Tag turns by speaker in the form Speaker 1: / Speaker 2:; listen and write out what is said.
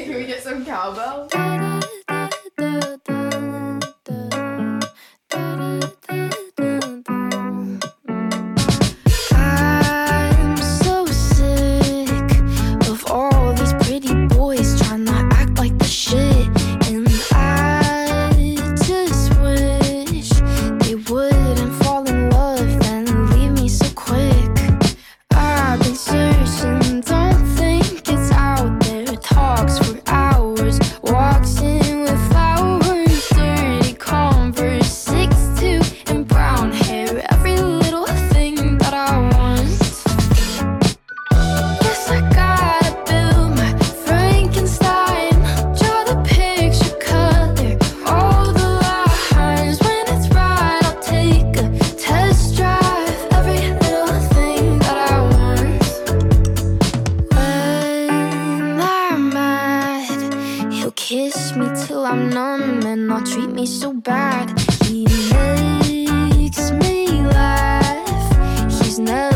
Speaker 1: Can we get some cowbell?
Speaker 2: I'm so sick of all these pretty boys trying to act like the shit, and I just wish they wouldn't fall in love and leave me so quick. I've been searching, don't think it's out there. Talks for hours, walks in with flowers, dirty Converse, 6'2" and brown hair. Every little thing that I want. Yes, I gotta build my Frankenstein. Draw the picture color, all the lines. When it's right, I'll take a test drive. Every little thing that I want. When I'm mad, he'll kiss me till I'm numb and not treat me so bad. He makes me laugh. He's never